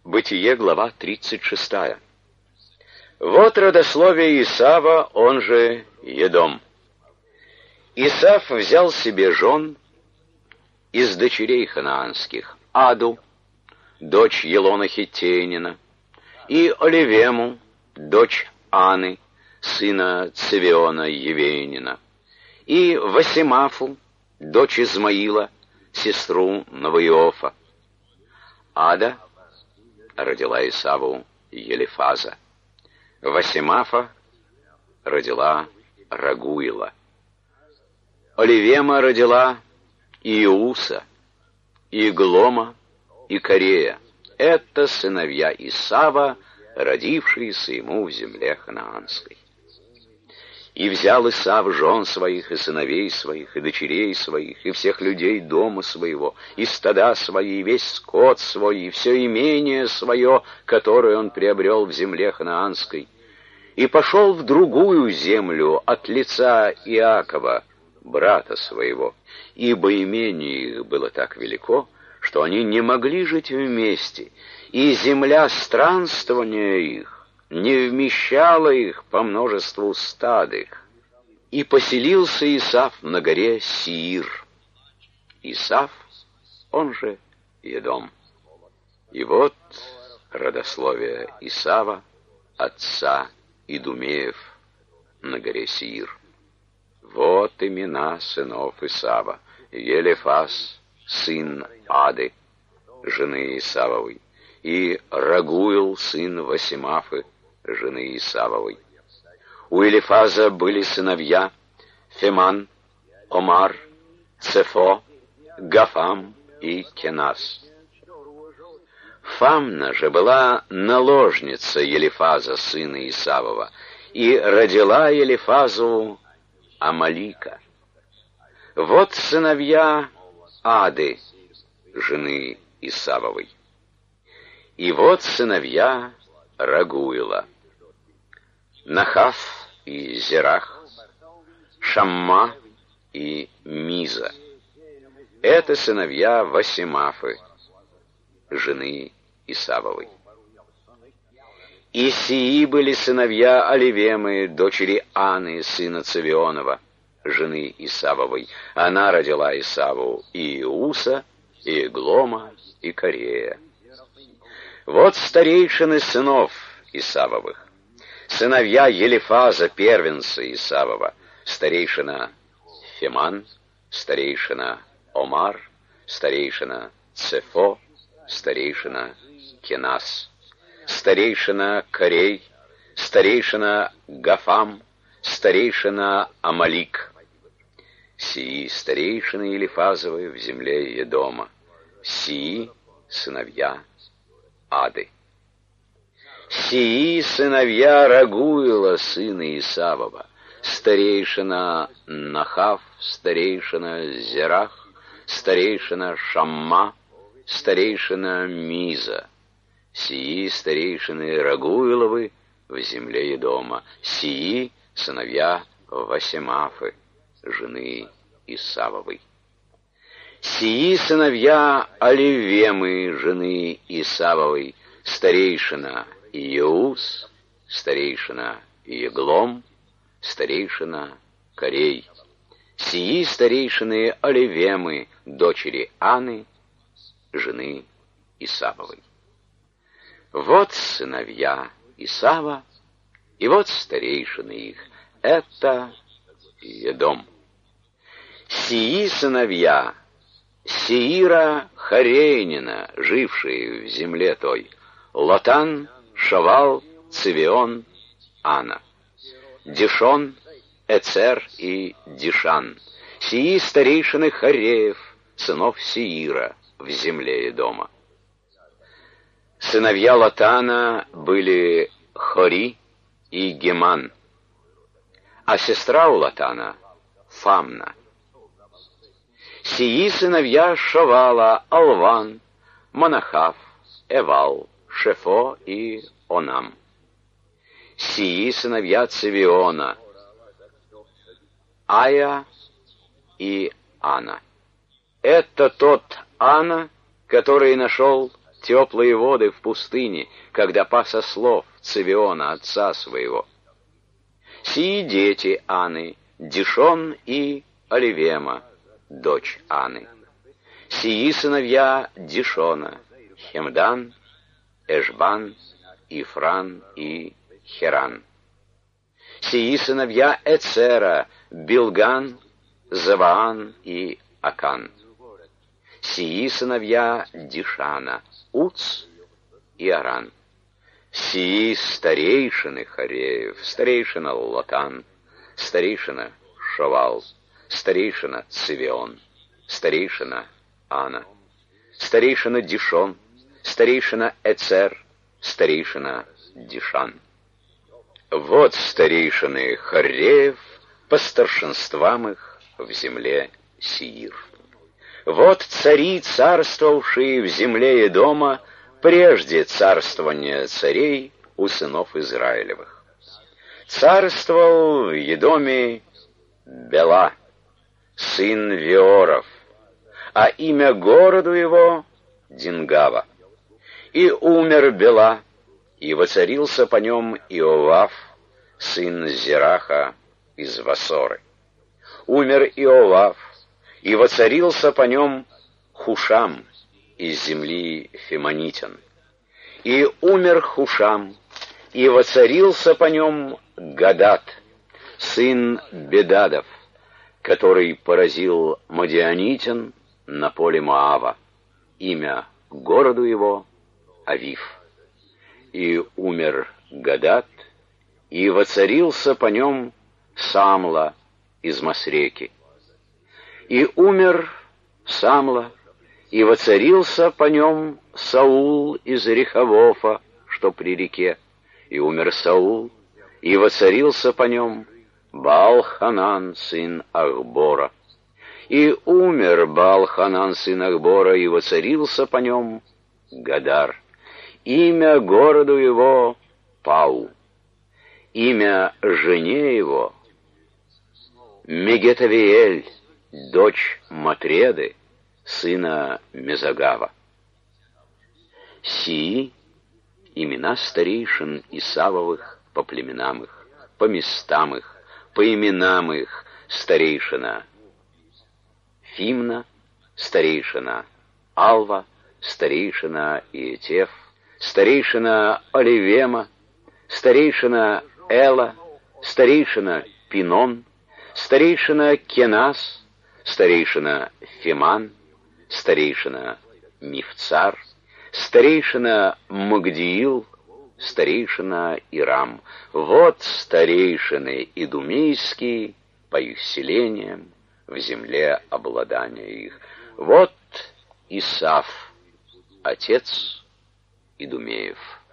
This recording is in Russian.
Бытие, глава 36. Вот родословие Исава, он же Едом. Исав взял себе жен из дочерей ханаанских: Аду, дочь Елона Хиттеянина, и Оливему, дочь Аны, сына Цевиона Евеянина, и Васимафу, дочь Измаила, сестру Новоиофа. Ада родила Исаву Елифаза. Васимафа родила Рагуила. Оливема родила Иуса, и Глома, и Корея. Это сыновья Исава, родившиеся ему в земле ханаанской. И взял Исав жен своих, и сыновей своих, и дочерей своих, и всех людей дома своего, и стада свои, и весь скот свой, и все имение свое, которое он приобрел в земле ханаанской, и пошел в другую землю от лица Иакова, брата своего, ибо имение их было так велико, что они не могли жить вместе, и земля странствования их не вмещала их по множеству стад их. И поселился Исав на горе Сиир. Исав, он же Едом. И вот родословие Исава, отца Идумеев, на горе Сиир. Вот имена сынов Исава: Елифаз, сын Ады, жены Исавовой, и Рагуил, сын Васимафы, жены Исавовой. У Елифаза были сыновья Феман, Омар, Цефо, Гафам и Кенас. Фамна же была наложница Елифаза, сына Исавова, и родила Елифазу Амалика. Вот сыновья Ады, жены Исавовой. И вот сыновья Рагуила: Нахав и Зерах, Шамма и Миза. Это сыновья Васимафы, жены Исавовой. И сии были сыновья Оливемы, дочери Аны, сына Цевионова, жены Исавовой. Она родила Исаву и Иуса, и Глома, и Корея. Вот старейшины сынов Исавовых: сыновья Елифаза, первенца Исавова, старейшина Феман, старейшина Омар, старейшина Цефо, старейшина Кенас, старейшина Корей, старейшина Гафам, старейшина Амалик. Сии старейшины Елифазовы в земле Едома, сии сыновья Ады. Сии сыновья Рагуила, сына Исавова: старейшина Нахав, старейшина Зерах, старейшина Шамма, старейшина Миза. Сии старейшины Рагуиловы в земле Едома, сии сыновья Васимафы, жены Исавовой. Сии сыновья Оливемы, жены Исавовой: старейшина Иус, старейшина Еглом, старейшина Корей. Сии старейшины Оливемы, дочери Аны, жены Исавовой. Вот сыновья Исава, и вот старейшины их. Это Едом. Сии сыновья Сеира Хорейнина, жившие в земле той: Лотан, Шавал, Цевион, Ана, Дишон, Эцер и Дишан. Сии старейшины Хореев, сынов Сеира, в земле Едома. Сыновья Лотана были Хори и Геман, а сестра у Лотана — Фамна. Сии сыновья Шавала: Алван, Манахав, Эвал, Шефо и Онам. Сии сыновья Цевиона: Ая и Ана. Это тот Ана, который нашел теплые воды в пустыне, когда пас ослов Цивиона, отца своего. Сии дети Аны, Дишон и Оливема, дочь Аны. Сии сыновья Дишона, Хемдан, Эшбан, Ифран и Херан. Сии сыновья Эцера, Билган, Заваан и Акан. Сии сыновья Дишана, Уц и Аран. Сии старейшины Хореев, старейшина Лотан, старейшина Шовал, старейшина Цивион, старейшина Ана, старейшина Дишон, старейшина Эцер, старейшина Дишан. Вот старейшины Хореев по старшинствам их в земле Сеир. Вот цари, царствовавшие в земле Едома прежде царствования царей у сынов Израилевых. Царствовал в Едоме Бела, сын Веоров, а имя городу его Дингава. И умер Бела, и воцарился по нем Иовав, сын Зераха из Васоры. Умер Иовав, и воцарился по нем Хушам из земли Фимонитян. И умер Хушам, и воцарился по нем Гадат, сын Бедадов, который поразил Мадианитян на поле Моава. Имя городу его Авив. И умер Гадат, и воцарился по нем Самла из Масреки. И умер Самла, и воцарился по нем Саул из Рехавофа, что при реке. И умер Саул, и воцарился по нем Баал-Ханан, сын Ахбора. И умер Баал-Ханан, сын Ахбора, и воцарился по нем Гадар. Имя городу его Пау. Имя жене его Мегетавиэль, дочь Матреды, сына Мезагава. Сии имена старейшин Исавовых по племенам их, по местам их, по именам их: старейшина Фимна, старейшина Алва, старейшина Иетеф, старейшина Оливема, старейшина Эла, старейшина Пинон, старейшина Кенас, старейшина Фиман, старейшина Мифцар, старейшина Магдиил, старейшина Ирам. Вот старейшины идумейские по их селениям в земле обладания их. Вот Исав, отец Идумеев.